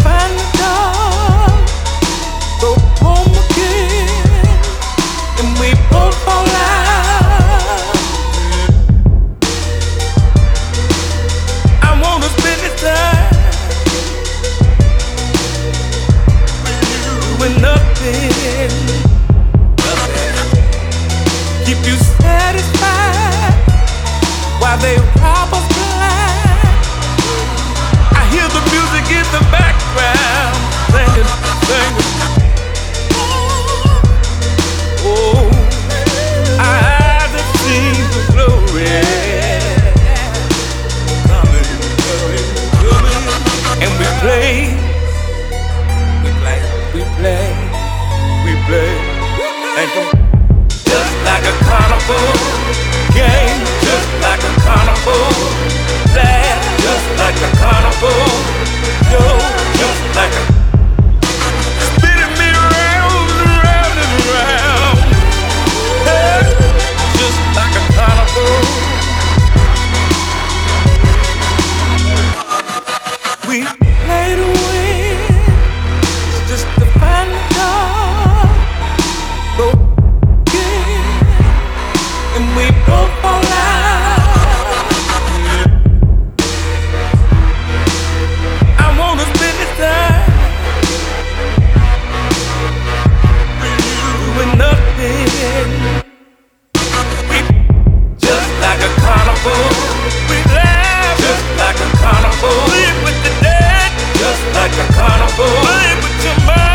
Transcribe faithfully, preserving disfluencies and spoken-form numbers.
find the door, go home again, and we both fall out. I wanna spend this time with nothing, keep you satisfied while they rob us blind. I hear the music in the background, singing, singing. Oh, I have seen the glory coming, coming, coming. And we play, we play, we play, we play, and come just like a carnival game, just like a carnival laugh, just like a carnival yo, just like a spinning me round and round and round, hey, just like a carnival. We play to win, just to find the door, go and we both fall out. I wanna spend this time with you and nothing. We just like a carnival. We laugh just like a carnival. Live with the dead just like a carnival. Live with your mind.